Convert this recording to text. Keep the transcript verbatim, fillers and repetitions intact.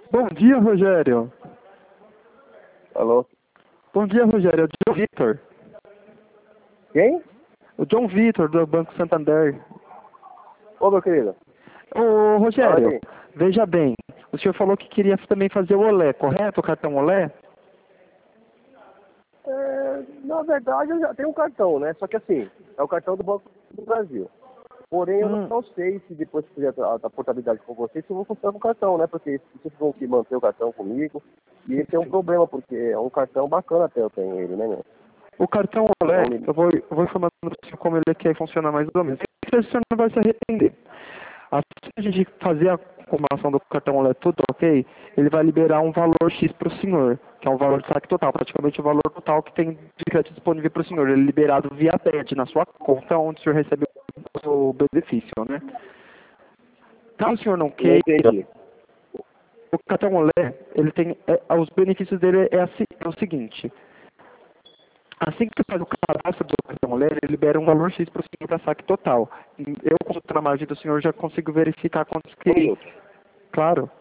Bom dia, Rogério. Alô? Bom dia, Rogério. É o John Vitor. Quem? O John Vitor, do Banco Santander. Ô, meu querido. Ô, Fala Rogério, aí. veja bem. O senhor falou que queria também fazer o Olé, correto? O cartão Olé? É, na verdade, eu já tenho um cartão, né? Só que assim, é o cartão do Banco do Brasil. Porém, eu Hum, não sei se depois que fizer a, a portabilidade com vocês, se eu vou funcionar com o cartão, né? Porque vocês vão que manter o cartão comigo. E esse é um problema, porque é um cartão bacana até eu tenho ele, né, meu? o cartão Olé, Então, me... eu vou, eu vou informando para o senhor como ele quer funcionar mais ou menos. O senhor não vai se arrepender. Assim que a gente fazer a confirmação do cartão Olé tudo ok, ele vai liberar um valor X para o senhor, que é um valor de saque total, praticamente o valor total que tem de crédito disponível para o senhor. Ele é liberado via T E D na sua conta, onde o senhor recebe o benefício, né? Caso o senhor não não queira, entendi. o cartão Olé, ele tem, é, os benefícios dele é, assim, é o seguinte. Assim que você faz o cadastro do cartão Olé, ele libera um valor X para o senhor para saque total. Eu, consultando a margem do senhor, já consigo verificar quantos Um que... minuto. Claro.